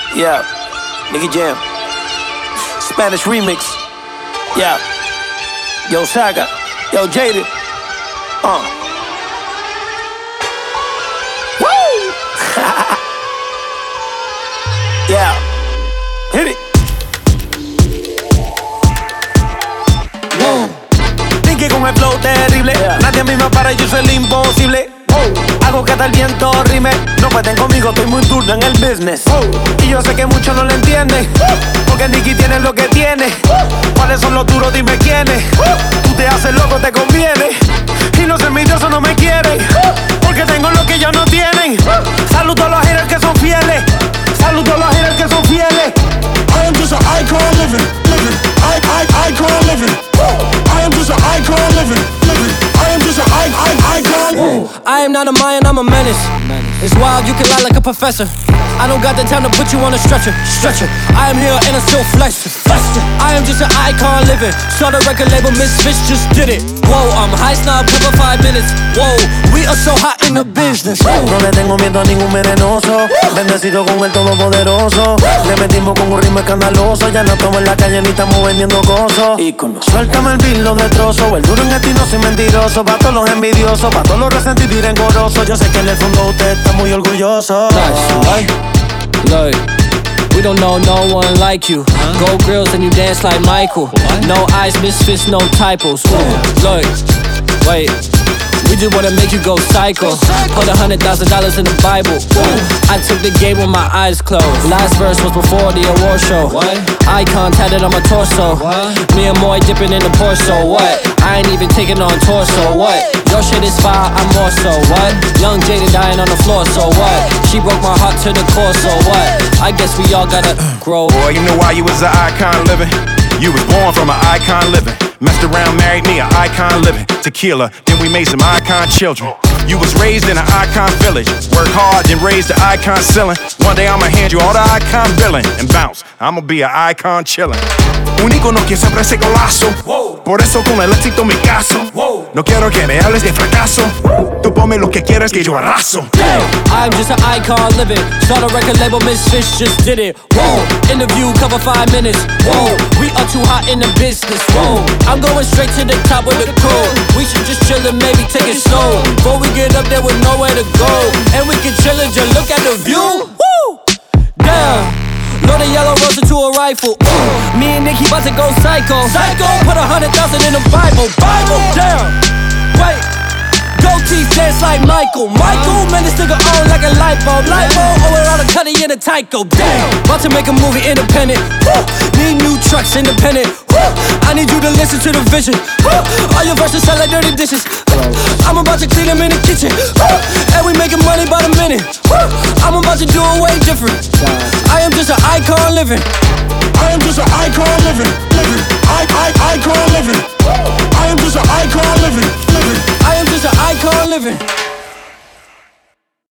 Yeah, Nicky Jam. Spanish remix. Yeah. Yo, Saga. Yo, Jaded. Woo! Yeah. Hit it. Nicky con el flow terrible. Nadie a mí me para, yo soy el imposible. Hago que hasta el viento rime. No pueden conmigo, estoy muy duro en el business. Y yo sé que muchos no lo entienden, porque Nicky tiene lo que tiene. ¿Cuáles son los duros? Dime quiénes. Tú te haces loco, te conviene. Y los envidiosos no me quieren, porque tengo lo que ellos no tienen. Saludo a los haters que son fieles. Saludo a los haters que son fieles. I am just an icon living. Icon living. I am just an icon living. I am just an icon. I am not a Mayan, I'm a menace. It's wild, you can lie like a professor. I don't got the time to put you on a stretcher. I am here and I'm still flexed. I am just an icon living. Saw the record label, Misfits just did it. Whoa, I'm high snob, pepper 5 minutes. Whoa, we are so hot in the business. No le tengo miedo a ningún venenoso. Bendecido con el todopoderoso. Le metimos con un ritmo escandaloso. Ya no estamos en la calle ni estamos vendiendo cosas. Ícono. Suéltame el beat, lo destrozo. El duro en el no soy mentiroso. Pa' todos los envidiosos, pa' todos los resentidos y rencorosos. Yo sé que en el fondo usted está muy orgulloso. Look, we don't know no one like you. Gold grills and you dance like Michael. No eyes, misfits, no typos. Look, wait. We just wanna make you go psycho. Put $100,000 in the Bible. I took the game with my eyes closed. Last verse was before the award show. Icon tatted on my torso. Me and Moy dipping in the Porsche. What? I ain't even taking on tour. So what? Your shit is fire, I'm more so. What? Young Jada dying on the floor. So what? She broke my heart to the core. So what? I guess we all gotta grow. Boy, you know why you was an icon living? You was born from an icon living. Messed around, married me, an icon living. Tequila, then we made some icon children. You was raised in an icon village. Work hard, then raised the icon ceiling. One day I'ma hand you all the icon billing and bounce. I'ma be an icon chillin'. Un icono que siempre ese golazo. Por eso con el éxito me caso. No quiero que me hables de fracaso. Tú ponme lo que quieras que yo arraso. I'm just an icon living. Saw the record label, Misfits just did it. Whoa, interview cover 5 minutes. Whoa, we are too hot in the business. Whoa, I'm going straight to the top of the crew. We should just chill and maybe take it slow. Before we get up there with nowhere to go, and we can chill and just look at the view. Woo! Damn. Load a yellow rose into a rifle. Me and Nicky about to go psycho. Put 100,000 in the Bible. Damn. Wait. Gold teeth dance like Michael. Man, this nigga on like a light bulb. Over all the cutty in a Tyco. Damn. About to make a movie independent. Need new trucks independent. I need you to listen to the vision. All your verses sound like dirty dishes. I'm about to clean them in the kitchen. And we making money by the minute. I'm about to do it way different. I am just an icon living. I am just an icon living.